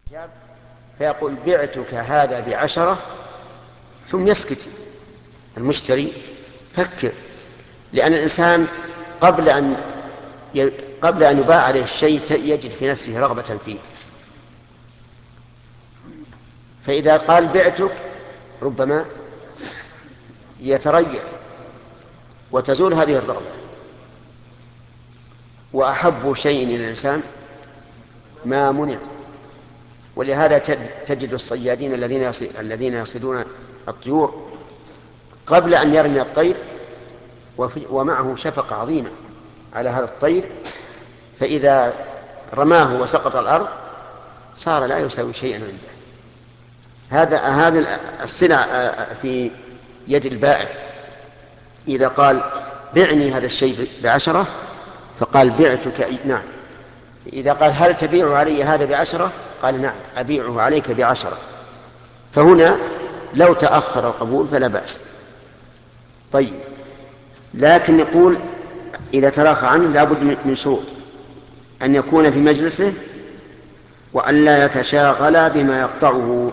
فيقول بعتك هذا ب10، ثم يسكت المشتري. فكر، لأن الإنسان قبل أن قبل أن يباع عليه الشيء يجد في نفسه رغبة فيه، فإذا قال بعتك ربما يتريث وتزول هذه الرغبة. وأحب شيء إلى الإنسان ما منع. ولهذا تجد الصيادين الذين يصيدون الطيور قبل أن يرمي الطير ومعه شفقة عظيمة على هذا الطير، فإذا رماه وسقط الأرض صار لا يساوي شيئا عنده. هذا السلع في يد البائع. إذا قال بعني هذا الشيء ب10 فقال بعتك، نعم. إذا قال هل تبيع علي هذا ب10 قال نعم أبيعه عليك ب10. فهنا لو تأخر القبول فلا بأس. طيب، لكن يقول إذا تراخى عنه لابد من شروط: أن يكون في مجلسه، وأن لا يتشاغل بما يقطعه.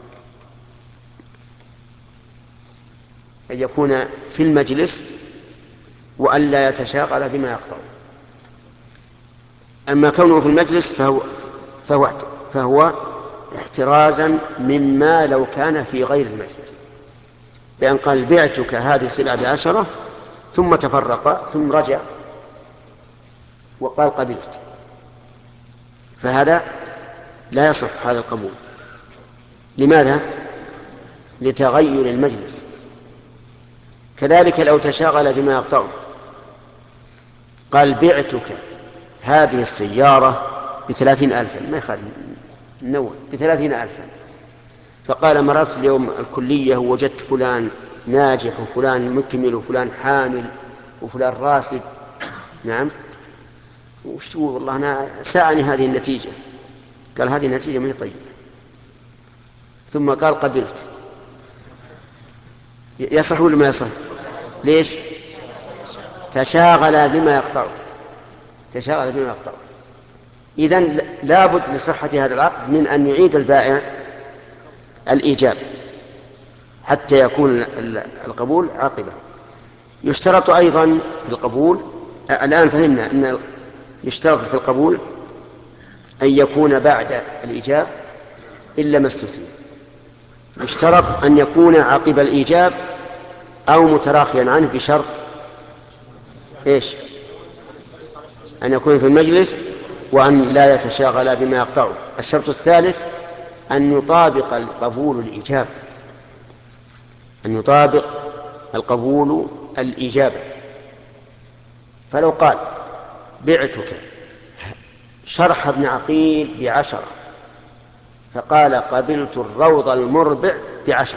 أن يكون في المجلس وأن لا يتشاغل بما يقطعه. أما كونه في المجلس فهو احترازا مما لو كان في غير المجلس، بأن قال بعتك هذه السلعة ب10 ثم تفرق ثم رجع وقال قبلت، فهذا لا يصح هذا القبول. لماذا؟ لتغير المجلس. كذلك لو تشاغل بما يقطعه، قال بعتك هذه السيارة ب30,000، ما يخالف النوع، ب30,000. فقال مررت اليوم الكلية ووجدت فلان ناجح وفلان مكمل وفلان حامل وفلان راسب. نعم، وشو والله أنا ساءني هذه النتيجة. قال هذه النتيجة ما هي طيبة. ثم قال قبلت. يصح ولا ما يصح؟ ليش؟ تشاغل بما يقطعه. تشاغل بما يقطعه. إذن لابد لصحة هذا العقد من أن يعيد البائع الإيجاب حتى يكون القبول عاقبة. يشترط أيضا في القبول، الآن فهمنا أن يشترط في القبول أن يكون بعد الإيجاب إلا ما استثني. يشترط أن يكون عقب الإيجاب أو متراخيا عنه بشرط إيش؟ أن يكون في المجلس وأن لا يتشاغل بما يقطعه. الشرط الثالث أن يطابق القبول الإيجاب، أن يطابق القبول الإجابة. فلو قال بعتك شرح بن عقيل ب10 فقال قبلت الروض المربع ب10،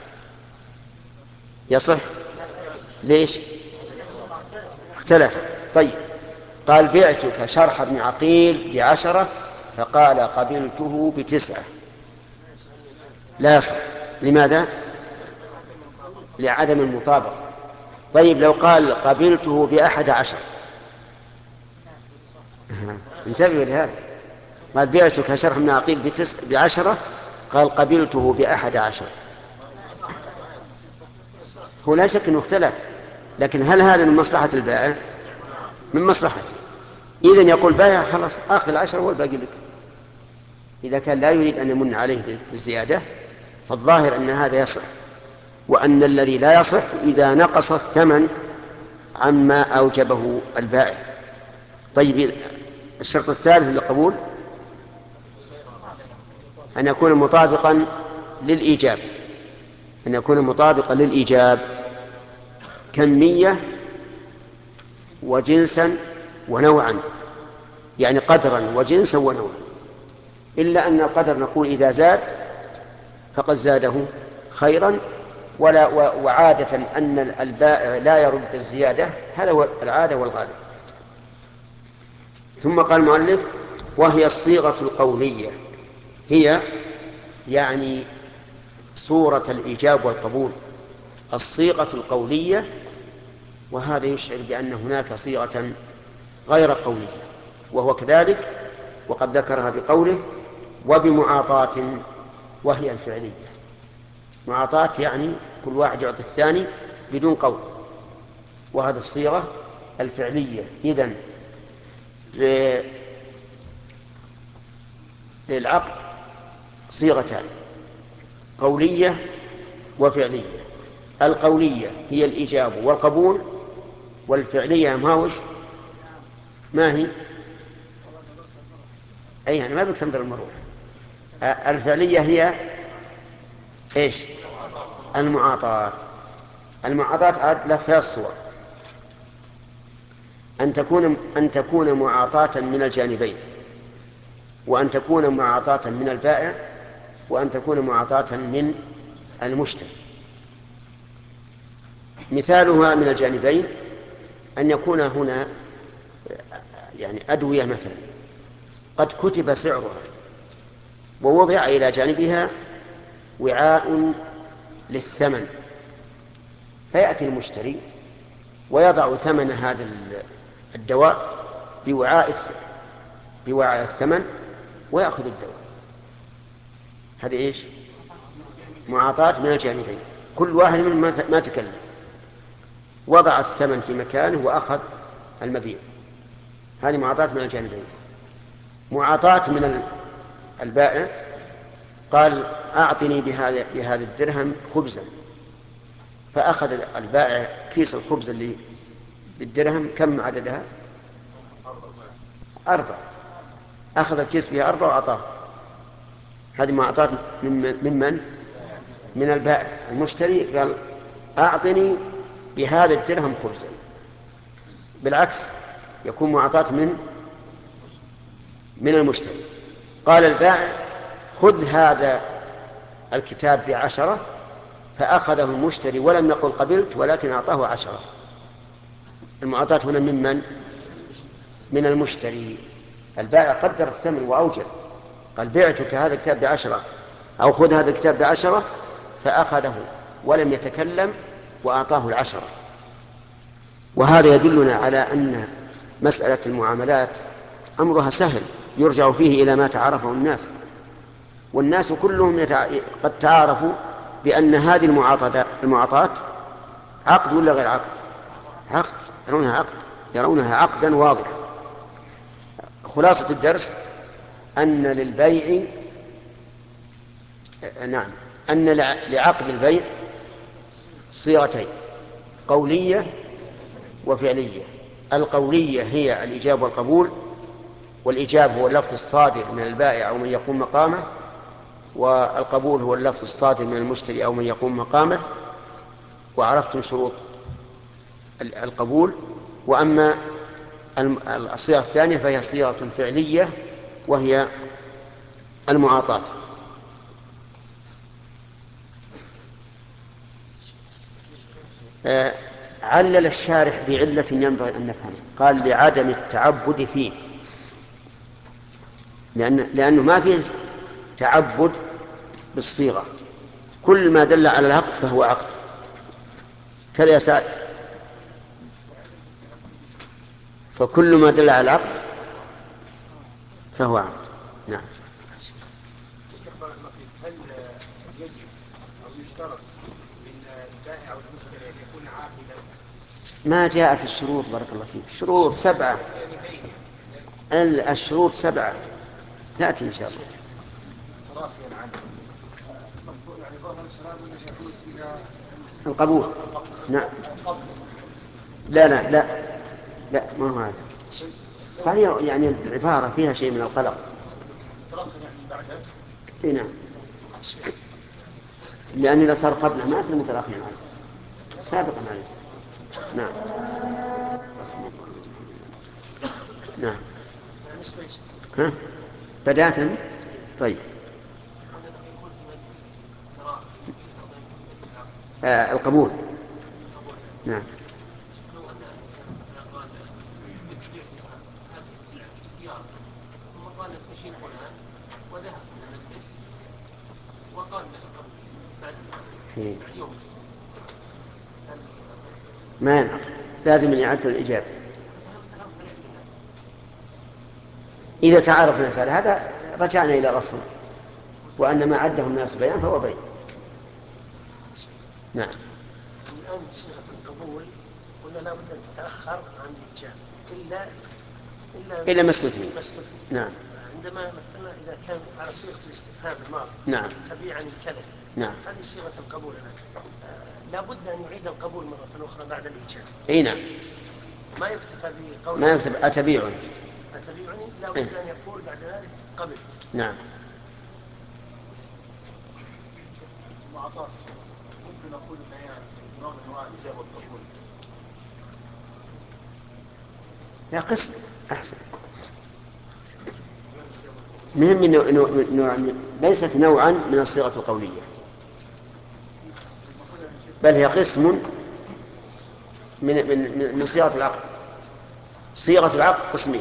يصح؟ ليش؟ اختلف. طيب، قال بعتك شرح بن عقيل ب10 فقال قبلته ب9، لا يصح. لماذا؟ لعدم المطابقة. طيب، لو قال قبلته ب11، انتبهوا لهذا. قال بعتك شرح بن عقيل ب10 قال قبلته ب11، هو لا شك أنه اختلف، لكن هل هذا من مصلحة البائع؟ من مصلحته. إذن يقول بائع خلاص أخذ 10 والباقي لك. إذا كان لا يريد أن يمن عليه بالزيادة فالظاهر أن هذا يصح، وأن الذي لا يصح إذا نقص الثمن عما أوجبه البائع. طيب، الشرط الثالث للقبول أن يكون مطابقا للإيجاب، أن يكون مطابقا للإيجاب كمية وجنسا ونوعا، يعني قدرا وجنسا ونوعا. إلا أن القدر نقول إذا زاد فقد زاده خيرا، وعادة أن البائع لا يرد الزيادة، هذا هو العادة والغالب. ثم قال المؤلف وهي الصيغة القولية، هي يعني صورة الإيجاب والقبول، الصيغة القولية. وهذا يشعر بأن هناك صيغة غير قولية، وهو كذلك، وقد ذكرها بقوله وبمعاطاة وهي الفعلية. معاطاة يعني كل واحد يعطي الثاني بدون قول، وهذه الصيغة الفعلية. إذن للعقد صيغتان، قولية وفعلية. القولية هي الإجابة والقبول، والفعلية ما هي؟ أي يعني ما بك تنظر المروح. الفعلية هي إيش؟ المعاطاة. المعاطاة عاد لها ثلاث صور: أن تكون معاطاة من الجانبين، وأن تكون معاطاة من البائع، وأن تكون معاطاة من المشتري. مثالها من الجانبين أن يكون هنا يعني أدوية مثلا قد كتب سعرها ووضع إلى جانبها وعاء للثمن، فيأتي المشتري ويضع ثمن هذا الدواء بوعاء الثمن ويأخذ الدواء. هذه إيش؟ معاطاة من الجانبين، كل واحد منهم ما تكلم، وضع الثمن في مكانه وأخذ المبيع. هذه معاطاة من الجانبين. معاطاة من البائع قال أعطني بهذا الدرهم خبزا، فأخذ البائع كيس الخبز اللي بالدرهم، كم عددها؟ 4. أخذ الكيس بها 4 وأعطاه. هذه معاطاة ممن؟ من البائع. المشتري قال أعطني بهذا الدرهم خبزا. بالعكس يكون معاطاة من المشتري. قال البائع خذ هذا الكتاب ب10، فأخذه المشتري ولم يقل قبلت، ولكن أعطاه 10. المعاطاة هنا ممن؟ من المشتري. البائع قدر الثمن وأوجب، قال بعتك هذا الكتاب ب10 أو خذ هذا الكتاب ب10، فأخذه ولم يتكلم وأعطاه 10. وهذا يدلنا على أن مسألة المعاملات أمرها سهل، يرجع فيه إلى ما تعارفه الناس، والناس كلهم قد تعارفوا بأن هذه المعاطاة عقد ولا غير عقد؟ عقد، يرونها عقد، يرونها عقدا واضحا. خلاصة الدرس أن للبيع نعم أن لعقد البيع صيغتين: قولية وفعلية. القولية هي الإجابة والقبول، والإجابة هو اللفظ الصادر من البائع أو من يقوم مقامه، والقبول هو اللفظ الصادر من المشتري أو من يقوم مقامه. وعرفتم شروط القبول. وأما الصيغة الثانية فهي صيغة فعلية وهي المعاطاة. علل الشارح بعلة ينبغي أن نفهمها، قال لعدم التعبد فيه، لأنه ما فيه تعبد بالصيغة، كل ما دل على العقد فهو عقد. كذا يا سعد، فكل ما دل على العقد فهو عقد. نعم. هل يجب أو يشترط من البائع أو المشتري أن يكون عاقلا؟ ما جاءت الشروط، بارك الله فيك، الشروط 7. الشروط 7 تأتي إن شاء الله. القبول. نعم. لا لا لا لا، ما هو هذا صحيح، يعني العبارة فيها شيء من القلق. نعم، لأن إذا صار قبله ما أصل متراخيا عليه، سابقا عليه. نعم. نعم. ها بدأت أنت؟ طيب. القبول. نعم. قال استشير فلان وذهب الى المجلس وقال بعد يوم ما ينعقد، لازم من إعادة الإجابة إذا تعارف المسألة. هذا رجعنا إلى الأصل. وأن ما عده الناس بيان فهو بيان. نعم. الآن صيغة القبول قلنا لا بد أن تتأخر عن الإيجاب إلا ما استثني. نعم. عندما مثلنا إذا كان على صيغة الاستفهام الماضي. نعم. تبيعني كذا. نعم. هذه صيغة القبول الآن. لا بد أن يعيد القبول مرة أخرى بعد الإيجاب. أي نعم. ما يكتفى بقول. ما يكتب أتبيعني. لا بد أن يقول بعد ذلك قبلت. نعم. ممكن نقول ان هي نوع من انواع الاجابه والقبول. لا قسم احسن. مهم انه ليست نوعا من الصيغه القوليه، بل هي قسم من صيغه العقد. صيغه العقد قسمين.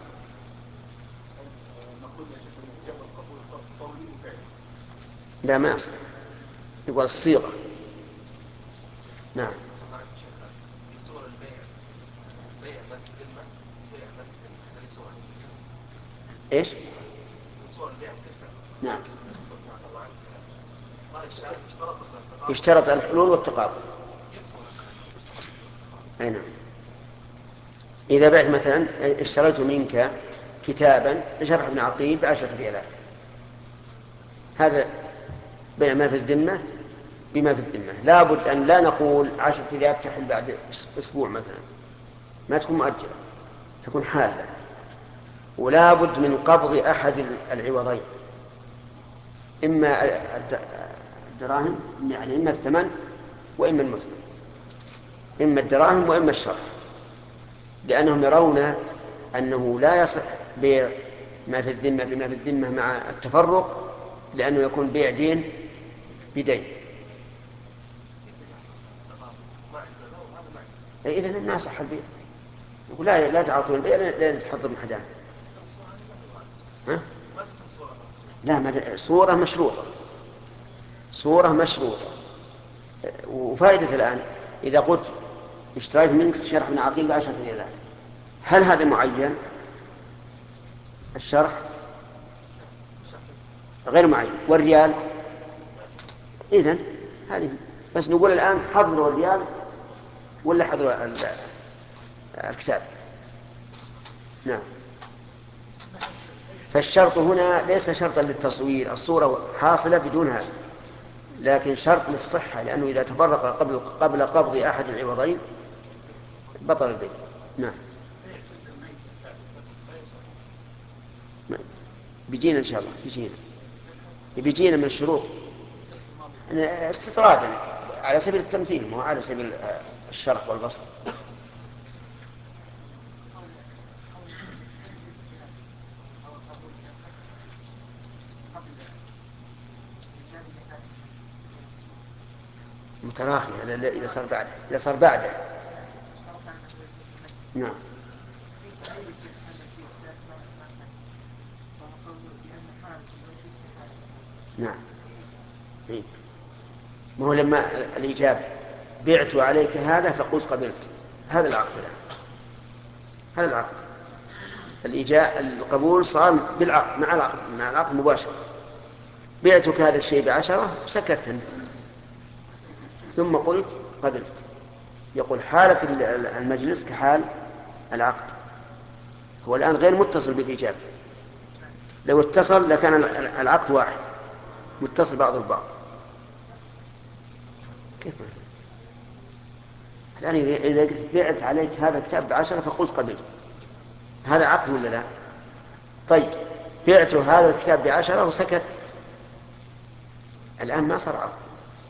لا ما يصح، يقول الصيغه. نعم. صور البيع ما في الذمة، بيع ما في الذمة، هذه صور ايش؟ صور البيع تسع. نعم. طبعا يشترط الحلول والتقابل. أي نعم. إذا بعت مثلا اشتريت منك كتابا لشرح ابن عقيل ب10 ريالات، هذا بيع ما في الذمة بما في الذمة. لابد أن لا نقول 10 ريالات تحل بعد أسبوع مثلا، ما تكون مؤجلة، تكون حالة. ولا بد من قبض أحد العوضين، إما الدراهم يعني إما الثمن وإما المثمن، إما الدراهم وإما الشرح، لأنهم يرون أنه لا يصح بيع ما في الذمة بما في الذمة مع التفرق، لأنه يكون بيع دين بدين. إذن ما صح البيع. يقول لا تعطون البيع لا تحضر محدان. لا صورة مشروطة، صورة مشروطة. وفائدة الآن إذا قلت اشتريت منك شرح ابن عقيل ب10 ريالات، هل هذا معين؟ الشرح غير معين والريال إذن هذه بس. نقول الآن حضروا الريال ولا حضروا الكتاب. نعم. فالشرط هنا ليس شرطا للتصوير، الصورة حاصلة بدون هذا، لكن شرط للصحة، لأنه إذا تفرق قبل قبض أحد العوضين بطل البيع. نعم. بيجينا إن شاء الله، بيجينا من الشروط استطرادا على سبيل التمثيل، مو على سبيل الشرح والبسط. متراخي هذا إذا صار بعده. نعم. نعم. إيه؟ ما هو لما الإجابة بعت عليك هذا فقلت قبلت، هذا العقد الآن، هذا العقد. القبول صار بالعقد، مع العقد مباشرة. بعتك هذا الشيء ب10 وسكت أنت، ثم قلت قبلت. يقول حالة المجلس كحال العقد، هو الآن غير متصل بالإجابة. لو اتصل لكان العقد واحد متصل بعضه ببعض. كيف الآن إذا قلت بعت عليك هذا الكتاب ب10 فقلت قبلت، هذا عقد ولا لا؟ طيب بعت هذا الكتاب ب10 وسكت، الآن ما صار عقد.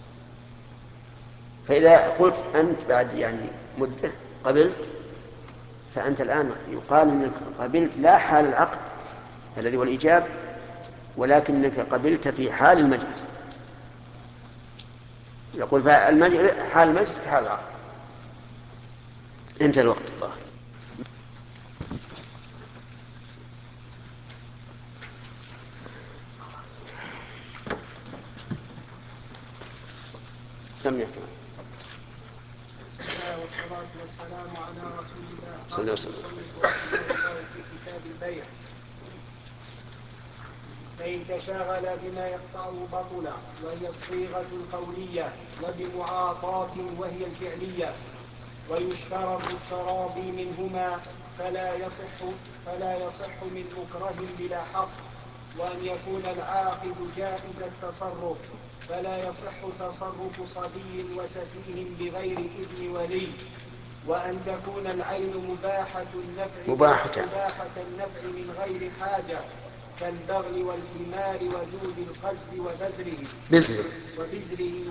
فإذا قلت أنت بعد مدة قبلت، فأنت الآن يقال أنك قبلت لا حال العقد الذي هو الإيجاب، ولكنك قبلت في حال المجلس. يقول حال المجلس كحال العقد. انتهى الوقت. الله سمع كمان. بسم الله والصلاة والسلام على رسول الله. صلى الله عليه وسلم. المصنف رحمه الله في كتاب البيع: فإن تشاغل بما يقطعه بطل، وهي الصيغة القولية، وبمعاطاة وهي الفعلية. ويشترط التراضي منهما فلا يصح من مكره بلا حق، وأن يكون العاقد جائز التصرف، فلا يصح تصرف صبي وسفيه بغير إذن ولي، وأن تكون العين مباحة النفع من غير حاجة، كالبغل والحمار وجود القز وبزره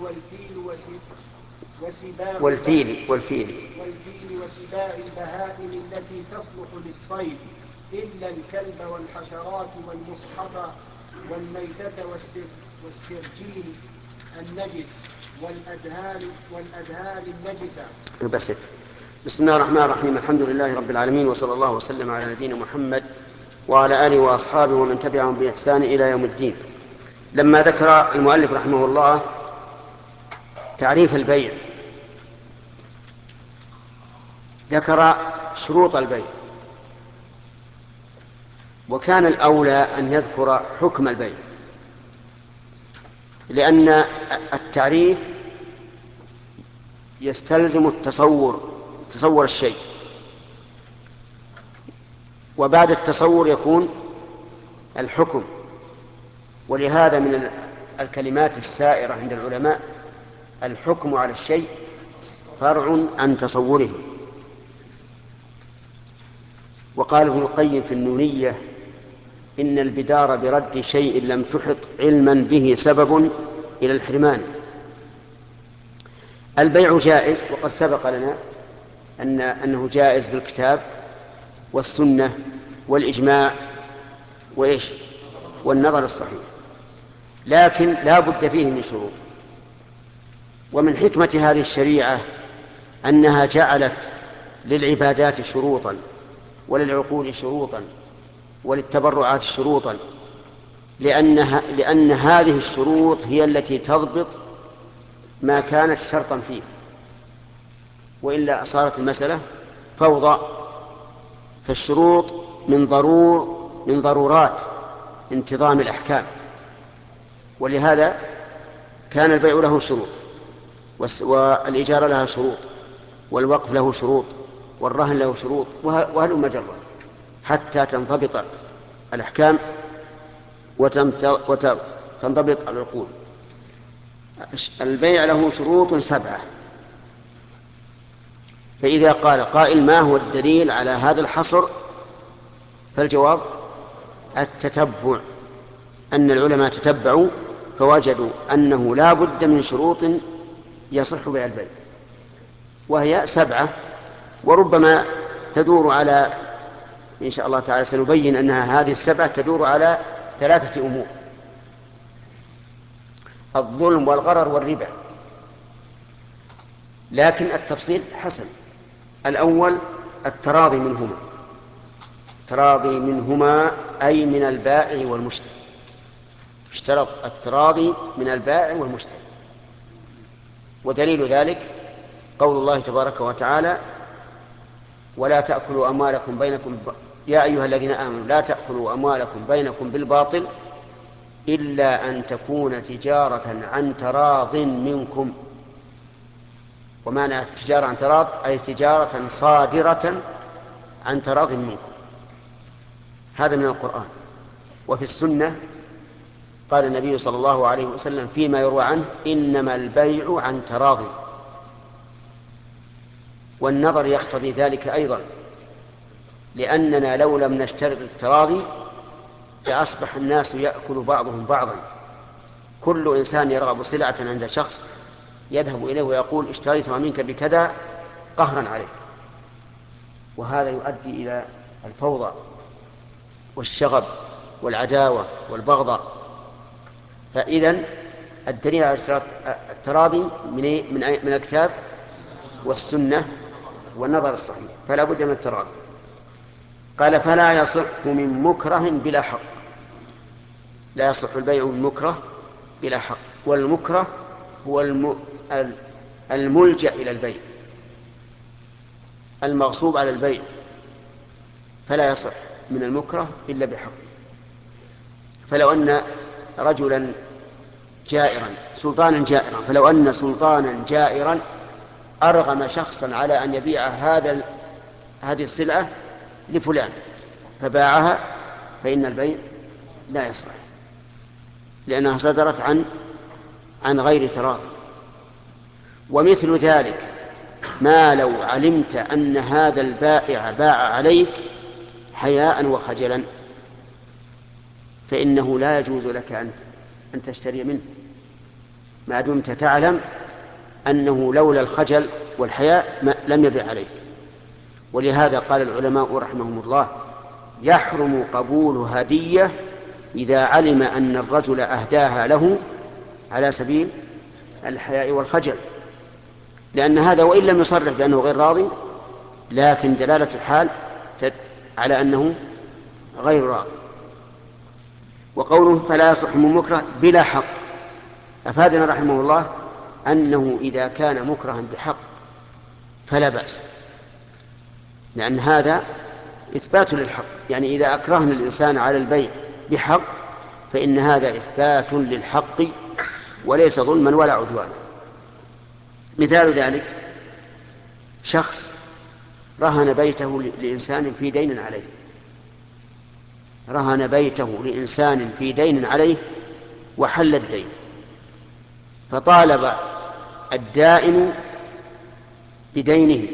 والفيل وسباع البهائم التي تصلح للصيد، إلا الكلب والحشرات والمسحط والميتة والسرجين النجس والأدهان النجسة. بسم الله الرحمن الرحيم. الحمد لله رب العالمين، وصلى الله وسلم على نبينا محمد وعلى آله وأصحابه ومن تبعهم بإحسان إلى يوم الدين. لما ذكر المؤلف رحمه الله تعريف البيع ذكر شروط البيع، وكان الأولى أن يذكر حكم البيع، لأن التعريف يستلزم تصور الشيء، وبعد التصور يكون الحكم. ولهذا من الكلمات السائرة عند العلماء الحكم على الشيء فرع عن تصوره. وقال ابن القيم في النونية: إن البدار برد شيء لم تحط علما به سبب إلى الحرمان. البيع جائز، وقد سبق لنا أنه جائز بالكتاب والسنة والإجماع والنظر الصحيح، لكن لا بد فيه من شروط. ومن حكمة هذه الشريعة أنها جعلت للعبادات شروطا، وللعقود شروطا، وللتبرعات شروطا، لأن هذه الشروط هي التي تضبط ما كانت شرطا فيه، وإلا صارت المسألة فوضى. فالشروط من ضرورات انتظام الأحكام، ولهذا كان البيع له شروط، والإجارة لها شروط، والوقف له شروط، والرهن له شروط، وهلم جرا حتى تنضبط الأحكام وتنضبط العقود. البيع له شروط 7. فإذا قال قائل: ما هو الدليل على هذا الحصر؟ فالجواب: التتبع. أن العلماء تتبعوا فوجدوا أنه لا بد من شروط يصح بها البيع، وهي 7، وربما تدور على، إن شاء الله تعالى سنبين أنها هذه 7 تدور على 3 أمور: الظلم والغرر والربا، لكن التفصيل حسن. الأول التراضي منهما أي من البائع والمشتري. اشترط التراضي من البائع والمشتري، ودليل ذلك قول الله تبارك وتعالى: ولا تأكلوا أموالكم بينكم يا أيها الذين آمنوا لا تأكلوا أموالكم بينكم بالباطل إلا أن تكون تجارة عن تراض منكم. ومعنى تجارة عن تراض أي تجارة صادرة عن تراض منكم. هذا من القرآن. وفي السنة قال النبي صلى الله عليه وسلم فيما يروى عنه: إنما البيع عن تراض. والنظر يقتضي ذلك أيضا، لأننا لو لم نشترط التراضي لأصبح الناس يأكل بعضهم بعضا. كل إنسان يرغب سلعة عند شخص يذهب إليه ويقول: اشتريتها منك بكذا قهرا عليك. وهذا يؤدي إلى الفوضى والشغب والعداوة والبغضاء. فإذن الدليل على اشتراط التراضي من الكتاب والسنة والنظر الصحيح، فلا بد من التراضي. قال: فلا يصح من مكره بلا حق. لا يصح البيع من مكره بلا حق. والمكره هو الملجأ إلى البيع، المغصوب على البيع، فلا يصح من المكره إلا بحق. فلو أن رجلا جائرا سلطانا جائرا فلو أن سلطانا جائرا أرغم شخصا على أن يبيع هذه السلعة لفلان فباعها فإن البيع لا يصح، لأنها صدرت عن غير تراضي. ومثل ذلك ما لو علمت أن هذا البائع باع عليك حياء وخجلا فإنه لا يجوز لك أن تشتري منه ما دمت تعلم أنه لولا الخجل والحياء لم يبيع عليك. ولهذا قال العلماء رحمهم الله: يحرم قبول هدية إذا علم أن الرجل أهداها له على سبيل الحياء والخجل، لأن هذا وإن لم يصرح بأنه غير راضي لكن دلالة الحال على أنه غير راضي. وقوله فلا يصح من مكره بلا حق أفادنا رحمه الله أنه إذا كان مكرها بحق فلا بأس، لأن هذا إثبات للحق، يعني إذا أكرهنا الإنسان على البيع بحق فإن هذا إثبات للحق وليس ظلما ولا عدوانا. مثال ذلك شخص رهن بيته لإنسان في دين عليه، رهن بيته لإنسان في دين عليه وحل الدين، فطالب الدائن بدينه،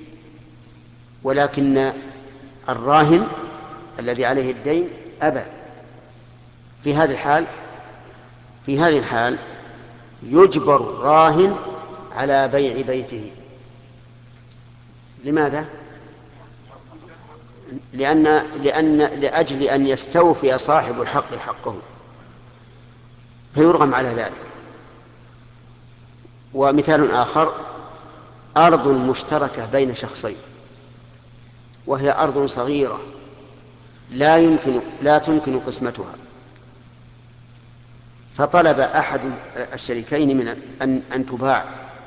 ولكن الراهن الذي عليه الدين أبى. في هذه الحال يجبر الراهن على بيع بيته. لماذا؟ لأجل أن يستوفي صاحب الحق حقه فيرغم على ذلك. ومثال آخر أرض مشتركة بين شخصين وهي أرض صغيرة لا تمكن قسمتها، فطلب أحد الشريكين من أن تباع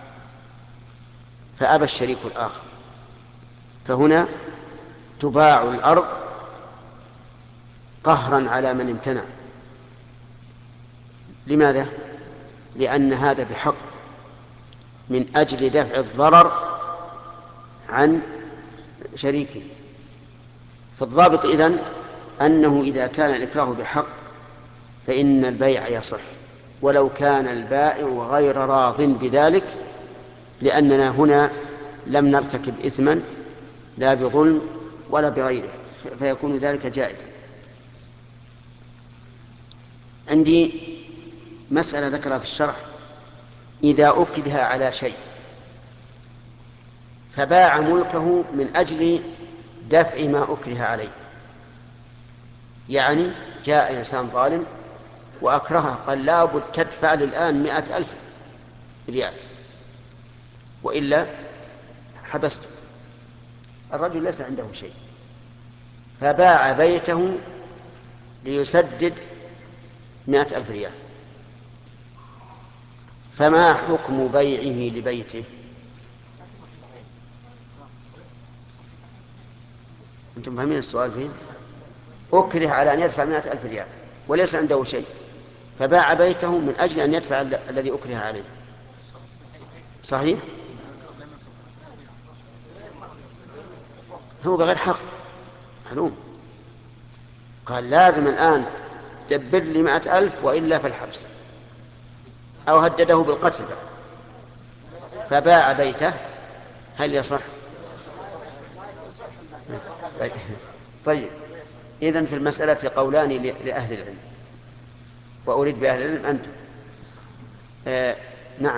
فأبى الشريك الآخر، فهنا تباع الأرض قهرا على من امتنع. لماذا؟ لأن هذا بحق من أجل دفع الضرر عن شريكه. فالضابط إذن أنه إذا كان الإكراه بحق فإن البيع يصح ولو كان البائع غير راض بذلك، لأننا هنا لم نرتكب إثما لا بظلم ولا بغيره، فيكون ذلك جائزا. عندي مسألة ذكرها في الشرح: إذا أكره على شيء فباع ملكه من أجل دفع ما أكره عليه، يعني جاء إنسان ظالم وأكرهه قال لا بد تدفع الآن 100,000 ريال وإلا حبسته. الرجل ليس عنده شيء فباع بيته ليسدد 100,000 ريال، فما حكم بيعه لبيته؟ أنتم فاهمين السؤال زين؟ أكره على أن يدفع 100,000 ريال وليس عنده شيء فباع بيته من أجل أن يدفع الذي أكره عليه، صحيح؟ هو بغير حق معلوم، قال لازم الآن تدبر لي 100,000 وإلا في الحبس، أو هدده بالقتل بقى. فباع بيته، هل يصح؟ طيب إذن في المسألة قولان لأهل العلم، وأريد بأهل العلم أنتم. نعم،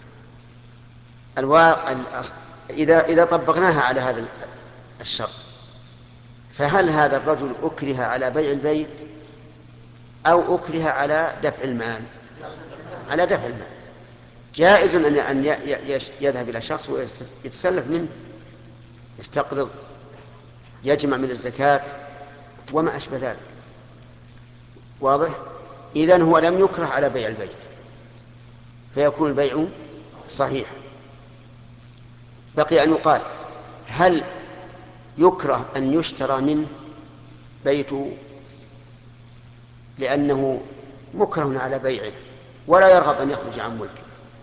إذا طبقناها على هذا الشرط فهل هذا الرجل أكره على بيع البيت أو أكره على دفع المال؟ على دفع المال. جائز أن يذهب إلى شخص ويتسلف منه، يستقرض، يجمع من الزكاة وما أشبه ذلك. واضح؟ إذن هو لم يكره على بيع البيت فيكون البيع صحيح. بقي أن يقال: هل يكره أن يشترى منه بيته لأنه مكره على بيعه ولا يرغب أن يخرج عن ملكه،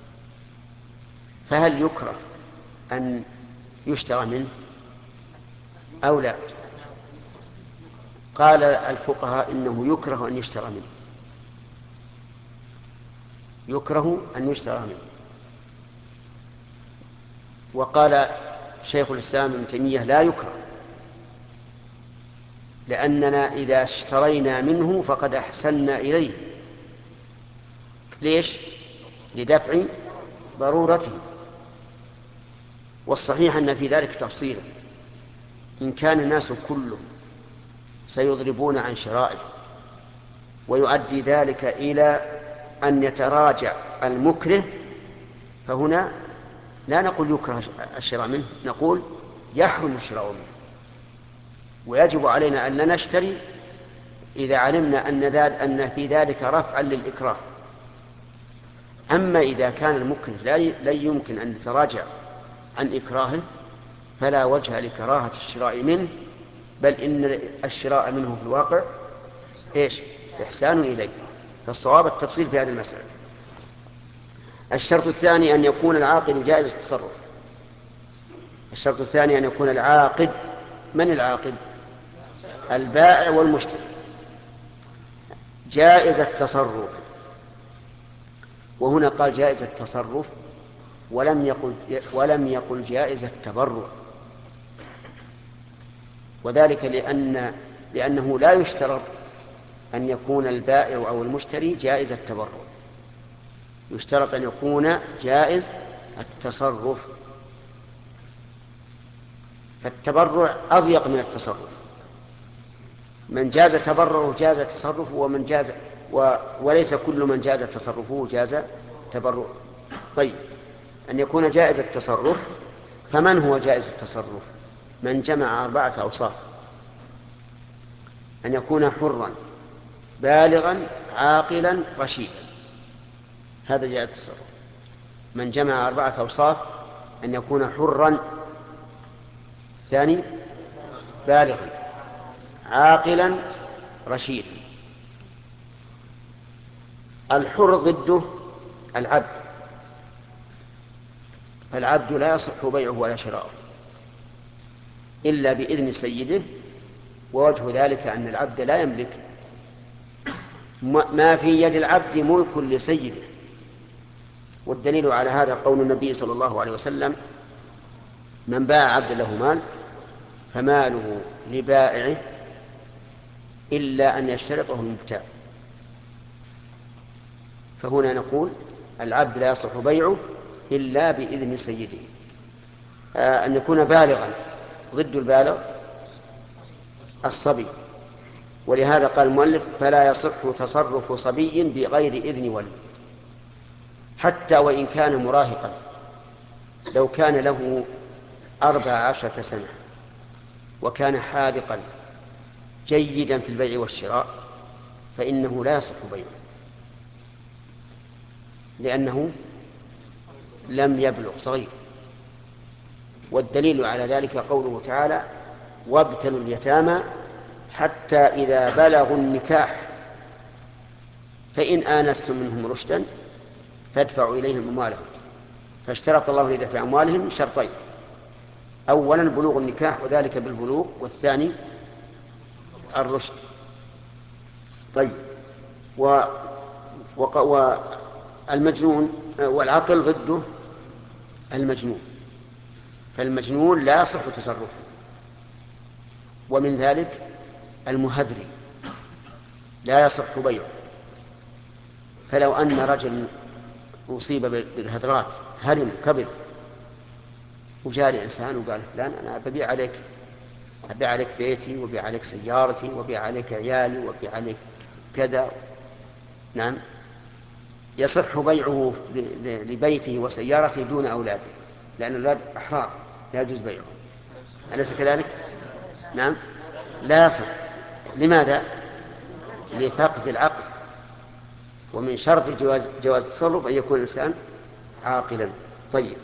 فهل يكره أن يشترى منه أو لا؟ قال الفقهاء إنه يكره أن يشترى منه، يكره أن يشترى منه. وقال شيخ الإسلام ابن تيمية لا يكره، لأننا إذا اشترينا منه فقد أحسنا إليه. ليش؟ لدفع ضرورته. والصحيح أن في ذلك تفصيلا، إن كان الناس كلهم سيضربون عن شرائه ويؤدي ذلك إلى أن يتراجع المكره، فهنا لا نقول يكره الشراء منه، نقول يحرم الشراء منه. ويجب علينا أن لا نشتري إذا علمنا أن في ذلك رفعا للإكراه. أما إذا كان المكره لا يمكن أن يتراجع عن إكراهه فلا وجه لكراهة الشراء منه، بل إن الشراء منه في الواقع إيش؟ إحسان إليه. فالصواب التفصيل في هذه المسألة. الشرط الثاني أن يكون العاقد جائز التصرف. الشرط الثاني أن يكون العاقد، من العاقد؟ البائع والمشتري، جائز التصرف. وهنا قال جائز التصرف ولم يقل جائز التبرع، وذلك لأنه لا يشترط أن يكون البائع أو المشتري جائز التبرع، يشترط أن يكون جائز التصرف. فالتبرع أضيق من التصرف، من جاز تبرعه جاز تصرفه، وليس كل من جاز تصرفه جاز تبرعه. طيب، أن يكون جائز التصرف، فمن هو جائز التصرف؟ من جمع 4 أوصاف: أن يكون حرا بالغا عاقلا رشيدا، هذا جائز التصرف. من جمع 4 أوصاف: أن يكون حرا، ثاني بالغا عاقلا رشيدا. الحر ضده العبد، فالعبد لا يصح بيعه ولا شراؤه إلا بإذن سيده، ووجه ذلك أن العبد لا يملك، ما في يد العبد ملك لسيده. والدليل على هذا قول النبي صلى الله عليه وسلم: من باع عبد له مال فماله لبائعه إلا أن يشترطه المبتاع. فهنا نقول العبد لا يصح بيعه إلا بإذن سيده. أن يكون بالغا، ضد البالغ الصبي، ولهذا قال المؤلف: فلا يصح تصرف صبي بغير إذن ولي، حتى وإن كان مراهقا، لو كان له 14 سنة وكان حاذقا جيدا في البيع والشراء فإنه لا يصح بيعه، لأنه لم يبلغ، صغير. والدليل على ذلك قوله تعالى: وابتلوا اليتامى حتى إذا بلغوا النكاح فإن آنستم منهم رشدا فادفعوا إليهم أموالهم. فاشترط الله لدفع أموالهم شرطين: أولا بلوغ النكاح وذلك بالبلوغ، والثاني الرشد. طيب، والمجنون والعقل ضده المجنون، فالمجنون لا يصح تصرفه. ومن ذلك المهذري لا يصح بيعه. فلو أن رجل أصيب بالهذرات، هرم كبر، وجاء إنسان وقال: فلان أنا ببيع عليك بيتي، وبيع عليك سيارتي، وبيع عليك عيالي، وبيع عليك كذا، نعم، يصح بيعه لبيته وسيارته دون أولاده، لأن الأولاد أحرار لا يجوز بيعهم، أليس كذلك؟ نعم، لا يصح. لماذا؟ لفقد العقل. ومن شرط جواز التصرف أن يكون الإنسان عاقلا. طيب،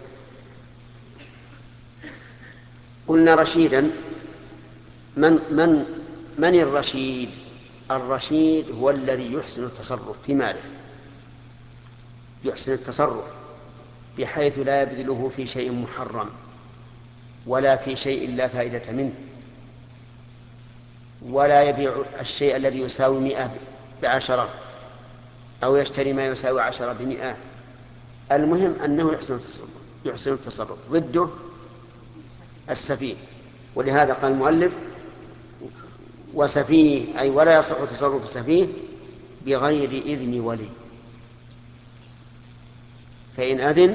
قلنا رشيدا. من الرشيد؟ الرشيد هو الذي يحسن التصرف في ماله، يحسن التصرف بحيث لا يبذله في شيء محرم ولا في شيء لا فائدة منه، ولا يبيع الشيء الذي يساوي 100 ب10، أو يشتري ما يساوي 10 ب100. المهم أنه يحسن التصرف. ضده السفيه، ولهذا قال المؤلف وسفيه، أي ولا يصح تصرف السفيه بغير إذن ولي، فإن أذن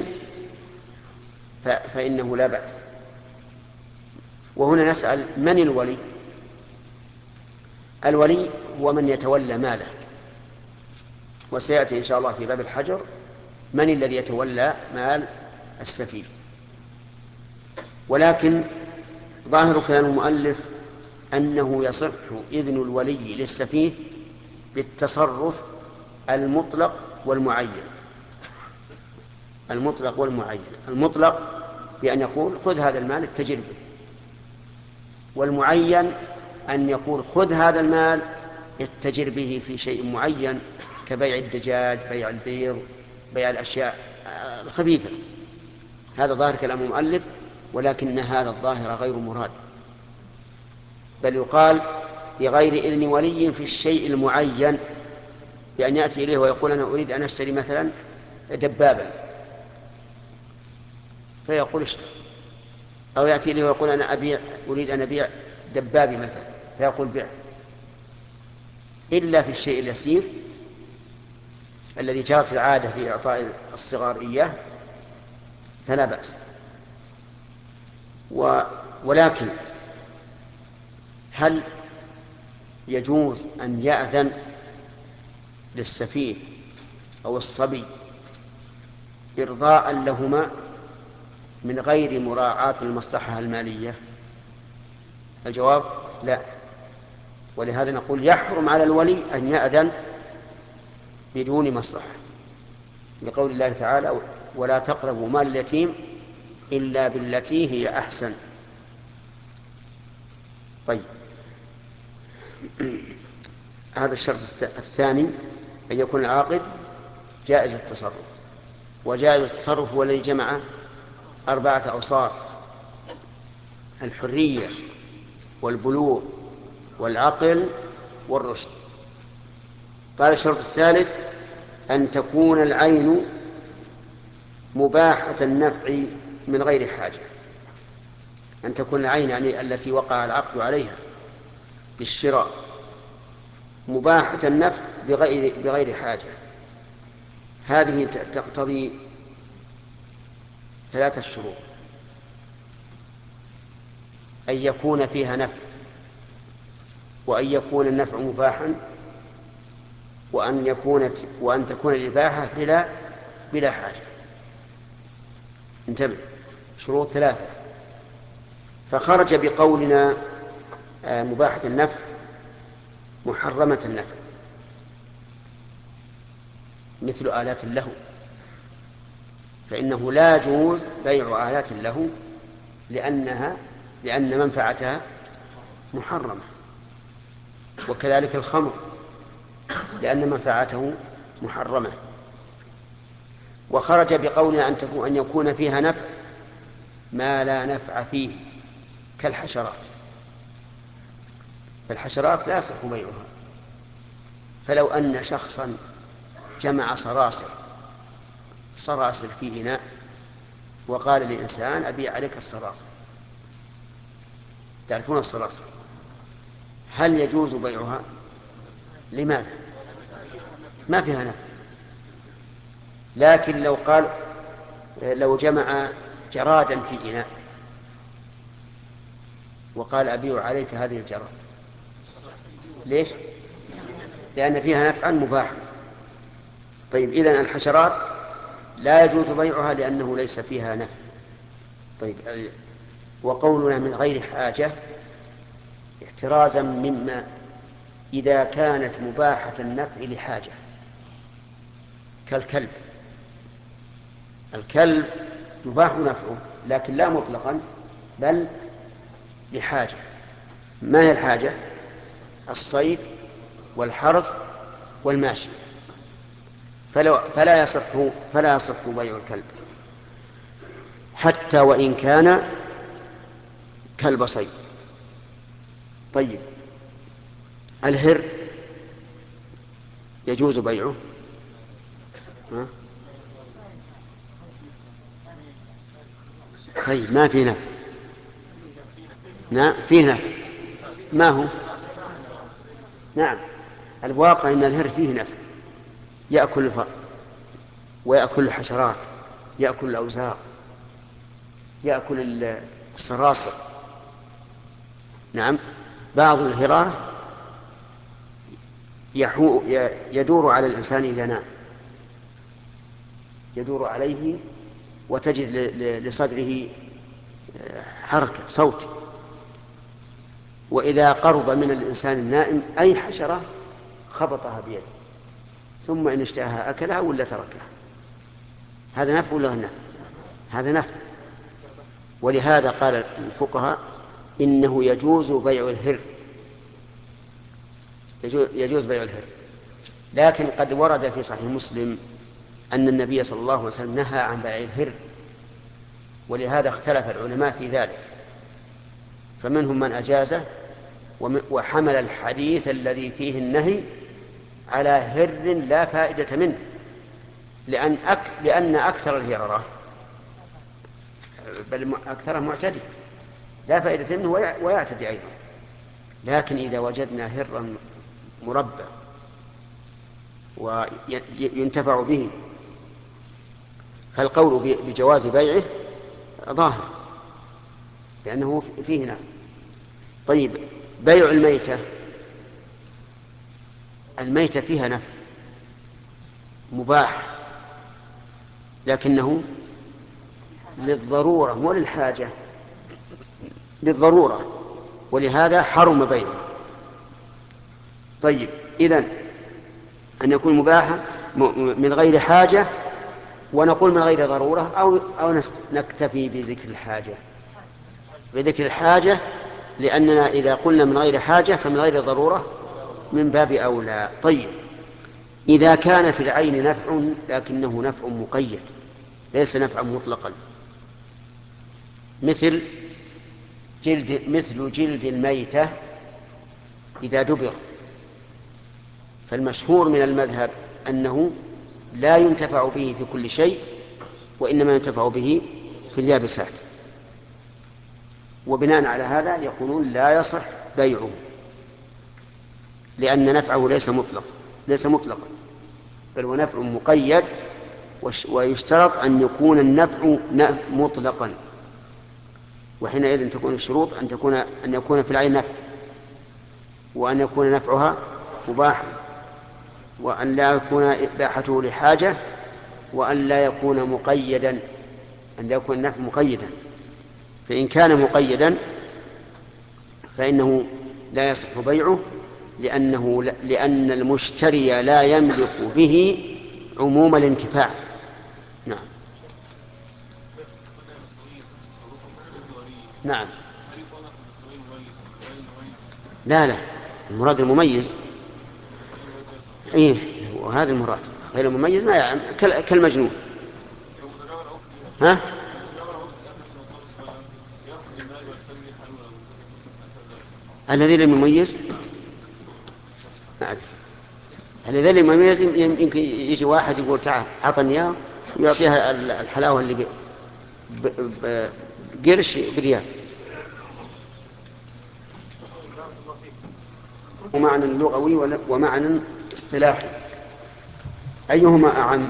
فإنه لا بأس. وهنا نسأل: من الولي؟ الولي هو من يتولى ماله، وسيأتي إن شاء الله في باب الحجر من الذي يتولى مال السفيه. ولكن ظاهر كلام المؤلف أنه يصح إذن الولي للسفيه بالتصرف المطلق والمعين. المطلق والمعين: المطلق بأن يقول خذ هذا المال اتجر به، والمعين أن يقول خذ هذا المال اتجر به في شيء معين كبيع الدجاج، بيع البيض، بيع الأشياء الخفيفة. هذا ظاهر كلام المؤلف، ولكن هذا الظاهر غير مراد، بل يقال بغير إذن ولي في الشيء المعين، بأن يأتي إليه ويقول أنا أريد أن أشتري مثلا دبابا، فيقول اشتري. أو يأتي إليه ويقول أنا أريد أن أبيع دبابي مثلا، فيقول بيع. إلا في الشيء اليسير الذي جرت العادة في إعطاء الصغار إياه فلا بأس. ولكن هل يجوز أن يأذن للسفيه أو الصبي إرضاء لهما من غير مراعاة المصلحة المالية؟ الجواب لا. ولهذا نقول يحرم على الولي أن يأذن بدون مصلحة، لقول الله تعالى ولا تقربوا مال اليتيم إلا بالتي هي أحسن. طيب، هذا الشرط الثاني أن يكون العاقد جائز التصرف. وجائز التصرف هو الذي جمع 4 أوصاف: الحرية والبلوغ والعقل والرشد. قال الشرط الثالث أن تكون العين مباحة النفع من غير حاجة. أن تكون العين يعني التي وقع العقد عليها بالشراء مباحة النفع بغير حاجة. هذه تقتضي 3 شروط: أن يكون فيها نفع، وأن يكون النفع مباحا، وأن تكون الإباحة بلا حاجة. انتبه، شروط 3. فخرج بقولنا مباحة النفع محرمة النفع، مثل آلات اللهو، فإنه لا يجوز بيع آلات اللهو لأن منفعتها محرمة. وكذلك الخمر لأن منفعته محرمة. وخرج بقولنا أن يكون فيها نفع ما لا نفع فيه كالحشرات، فالحشرات لا يصح بيعها. فلو أن شخصا جمع صراصر في إناء وقال لإنسان أبيع عليك الصراصر، تعرفون الصراصر، هل يجوز بيعها؟ لماذا؟ ما فيها نفع. لكن لو جمع جرادا في إناء وقال أبيع عليك هذه الجراد، ليش؟ لأن فيها نفعا مباحا. طيب، إذن الحشرات لا يجوز بيعها لأنه ليس فيها نفع. طيب، وقولنا من غير حاجة احترازا مما إذا كانت مباحة النفع لحاجة، كالكلب. الكلب يباح نفعه لكن لا مطلقا، بل لحاجة. ما هي الحاجة؟ الصيد والحرث والماشي، فلا يصح بيع الكلب حتى وإن كان كلب صيد. طيب، الهر يجوز بيعه؟ طيب، ما في نفع. نعم فيه نفع. ما هو؟ نعم، الواقع أن الهر فيه نفع، يأكل الفأر ويأكل الحشرات، يأكل الأوزار، يأكل الصراصر. نعم، بعض الهراه يدور على الإنسان إذا نام، يدور عليه وتجد لصدره حركة صوت، وإذا قرب من الإنسان النائم أي حشرة خبطها بيده، ثم إن اشتهاها أكلها ولا تركها. هذا نفع ولا نفع؟ هذا نفع. ولهذا قال الفقهاء إنه يجوز بيع الهر، يجوز بيع الهر. لكن قد ورد في صحيح مسلم أن النبي صلى الله عليه وسلم نهى عن بيع الهر، ولهذا اختلف العلماء في ذلك، فمنهم من أجازه وحمل الحديث الذي فيه النهي على هر لا فائدة منه، لأن أكثر الهررة بل أكثرها معتدي لا فائدة منه ويعتدي أيضا. لكن إذا وجدنا هرا مربى وينتفع به فالقول بجواز بيعه ظاهر، لأنه فيه نفع. طيب، بيع الميتة فيها نفع مباح، لكنه للضرورة مو للحاجة، للضرورة، ولهذا حرم بيعه. طيب، إذن أن يكون مباحا من غير حاجة، ونقول من غير ضرورة، أو نكتفي بذكر الحاجة، لأننا إذا قلنا من غير حاجة فمن غير ضرورة من باب أولى. طيب، إذا كان في العين نفع لكنه نفع مقيد ليس نفعا مطلقا، مثل جلد الميتة إذا دبغ، فالمشهور من المذهب أنه لا ينتفع به في كل شيء، وإنما ينتفع به في اليابسات، وبناء على هذا يقولون لا يصح بيعه، لأن نفعه ليس مطلقا، بل هو نفع مقيد، ويشترط أن يكون النفع مطلقا، وحينئذ تكون الشروط أن يكون في العين نفع، وأن يكون نفعها مباحا، وأن لا يكون إباحته لحاجة، وأن لا يكون مقيدا، أن لا يكون النفع مقيدا. فإن كان مقيدا فإنه لا يصح بيعه، لأن المشتري لا يملك به عموم الانتفاع. نعم. نعم. لا، المراد المميز. إيه، وهذا المراد. غير المميز ما يعلم كالمجنون. ها؟ الذي لم يميز ما أدري. الذي لم يميز يمكن يجي واحد يقول تعال أعطني إياه ويعطيها الحلاوة اللي بقرش بريال. ومعنى لغوي ومعنى اصطلاحي، أيهما أعم؟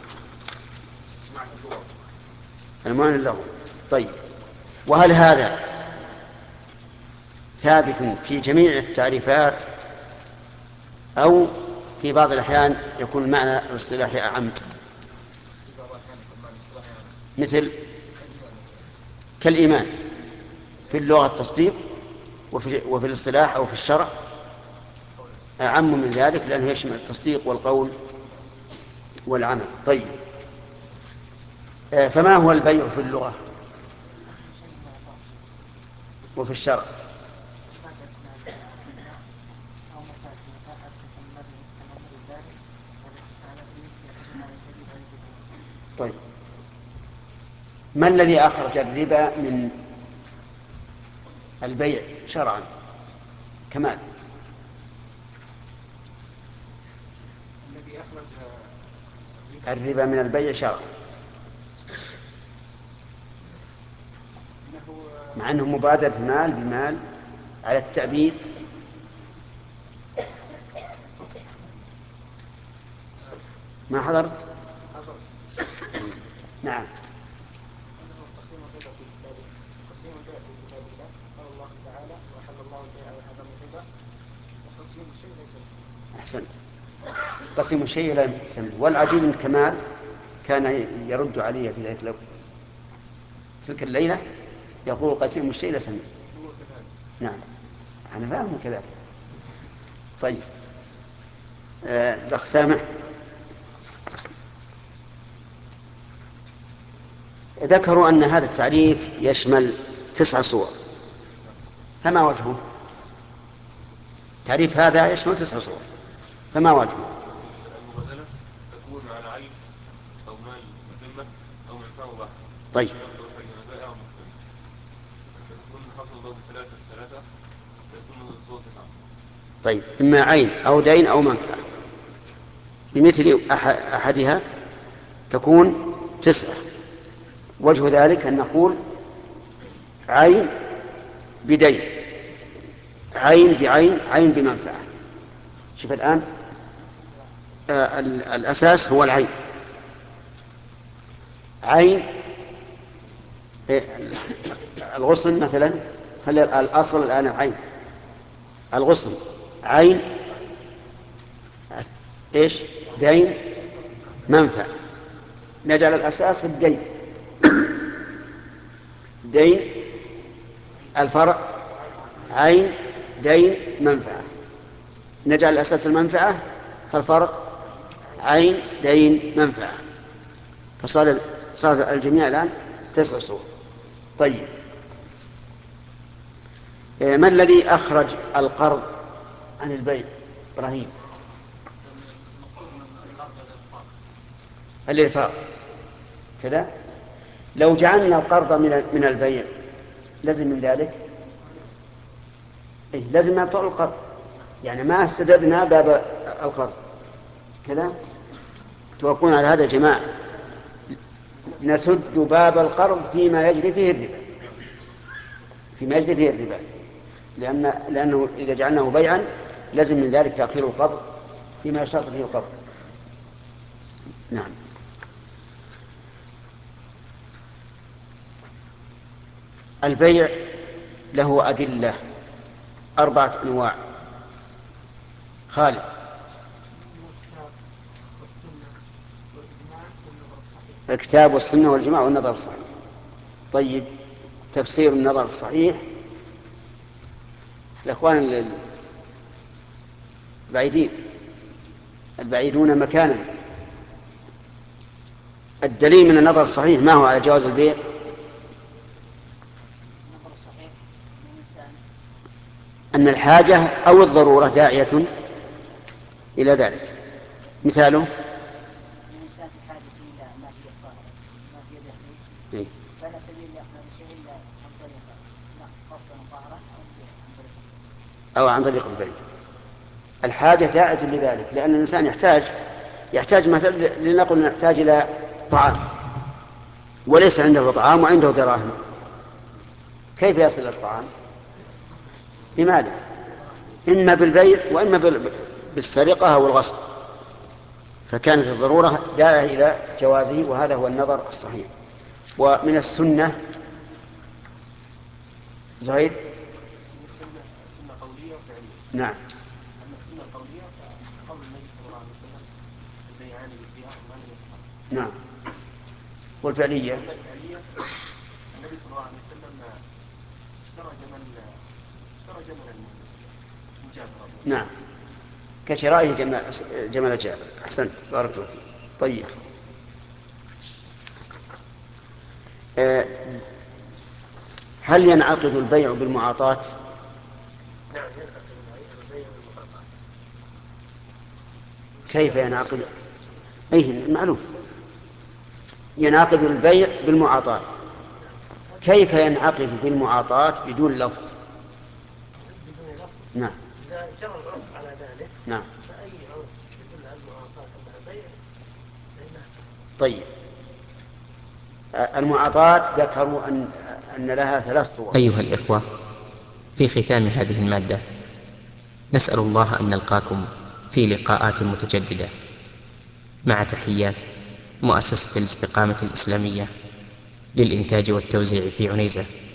المعنى اللغوي. طيب، وهل هذا ثابت في جميع التعريفات أو في بعض الأحيان يكون المعنى الاصطلاحي أعم؟ مثل كالإيمان في اللغة التصديق، وفي الاصطلاح أو في الشرع أعم من ذلك، لأنه يشمل التصديق والقول والعمل. طيب، فما هو البيع في اللغة وفي الشرع؟ طيب، ما الذي أخرج الربا من البيع شرعا؟ كمال. الذي أخرج الربا من البيع شرعا، أنه مع أنه مبادرة مال بمال على التأبيد. ما حضرت؟ نعم. أنه قسيم الربا في كتاب قسيم البيع في كتاب الله قال الله تعالى وأحل الله البيع وحرم الربا وقسيم الشيء ليس به. أحسنت. قسم الشيء لا يسمى. والعجيب أن كمال كان يرد علي في ذلك تلك الليلة، يقول قسم الشيء لا يسمى. نعم، أنا فاهم كذلك. طيب، الأخ سامح، ذكروا أن هذا التعريف يشمل 9 صور، فما وجهه؟ تعريف هذا يشمل 9 صور، فما وجهه؟ المبادلة تكون على عين أو مال ذمة أو منفعة مباحة. طيب. بائع أو مشتري. فتكون حصل ضرب 3 فيكون الصور 9. طيب، إما عين أو دين أو منفعة، بمثل أحدها تكون 9. وجه ذلك أن نقول عين بدين، عين بعين، عين بمنفعة. شوف الآن، الأساس هو العين. عين الغصن مثلا، خلي الأصل الآن العين. الغصن عين، إيش؟ دين، منفعة. نجعل الأساس الدين، دين. الفرع عين، دين، منفعة. نجعل الأساس المنفعة، فالفرع عين، دين، منفعة. فصار الجميع الآن 9 صور. طيب، ما الذي أخرج القرض عن البيع؟ إبراهيم. الإرفاق كذا. لو جعلنا القرض من البيع لازم من ذلك لازم ما يبطل القرض، يعني ما سددنا باب القرض كذا. توقعون على هذا يا جماعة؟ نسد باب القرض فيما يجري فيه الربا، فيما يجري فيه الربا، لأنه إذا جعلناه بيعا لازم من ذلك تأخير القبض فيما يشترط فيه القبض. نعم. البيع له أدلة 4 أنواع. خالد. الكتاب والسنة والإجماع والنظر الصحيح. طيب، تفسير النظر الصحيح الأخوان البعيدون مكانا. الدليل من النظر الصحيح ما هو على جواز البيع؟ النظر الصحيح من الإنسان أن الحاجة أو الضرورة داعية إلى ذلك. مثاله الإنسان في حاجة إلى ما في يساره ما في يده إيه؟ فلا سبيل لأخذ الشيء إلا عن طريق قصدا ظاهرا عن طريق أو عن طريق البيع. الحاجة داعية لذلك، لأن الإنسان يحتاج مثلا، لنقل نحتاج إلى طعام وليس عنده طعام وعنده دراهم، كيف يصل الطعام؟ بماذا؟ إما بالبيع وإما بالسرقة أو الغصب. فكانت الضرورة داعية إلى جوازه، وهذا هو النظر الصحيح. ومن السنة زهير. السنة قولية وفعلية. نعم. أما السنة القولية فقول النبي صلى الله عليه وسلم البيعان بالخيار ما لم يتفرقا. نعم. والفعلية النبي صلى الله عليه وسلم اشترى جملا من جابر. نعم، كشرائه جمال جابر. أحسنت، بارك الله فيك. طيب، هل ينعقد البيع بالمعاطاة؟ نعم، ينعقد البيع بالمعاطاة. كيف ينعقد؟ أي معلوم. ينعقد البيع بالمعاطاة. كيف ينعقد بالمعاطاة بدون لفظ؟ بدون لفظ. نعم. إذا جرى العرف على ذلك. نعم. فأي عرف يدل على المعاطاة أنها بيع فإنها. طيب، المعاطاة ذكروا أن لها 3 صور. أيها الإخوة، في ختام هذه المادة نسأل الله أن نلقاكم في لقاءات متجددة، مع تحيات مؤسسة الاستقامة الإسلامية للإنتاج والتوزيع في عنيزة.